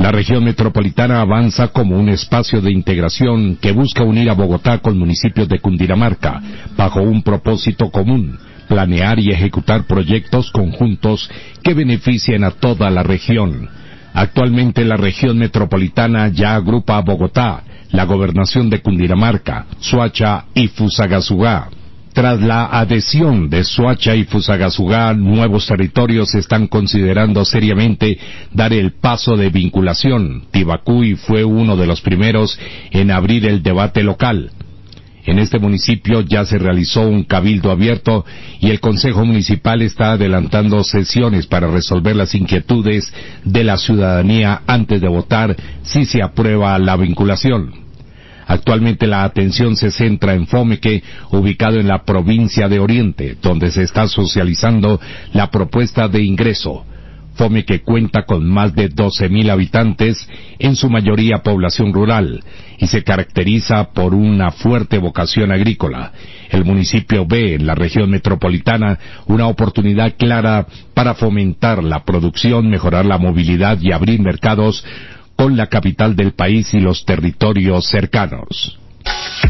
La región metropolitana avanza como un espacio de integración que busca unir a Bogotá con municipios de Cundinamarca, bajo un propósito común: planear y ejecutar proyectos conjuntos que beneficien a toda la región. Actualmente la región metropolitana ya agrupa a Bogotá, la gobernación de Cundinamarca, Soacha y Fusagasugá. Tras la adhesión de Soacha y Fusagasugá, nuevos territorios están considerando seriamente dar el paso de vinculación. Tibacuy fue uno de los primeros en abrir el debate local. En este municipio ya se realizó un cabildo abierto y el Consejo Municipal está adelantando sesiones para resolver las inquietudes de la ciudadanía antes de votar si se aprueba la vinculación. Actualmente la atención se centra en Fomeque, ubicado en la provincia de Oriente, donde se está socializando la propuesta de ingreso. Fomeque cuenta con más de 12.000 habitantes, en su mayoría población rural, y se caracteriza por una fuerte vocación agrícola. El municipio ve en la región metropolitana una oportunidad clara para fomentar la producción, mejorar la movilidad y abrir mercados con la capital del país y los territorios cercanos.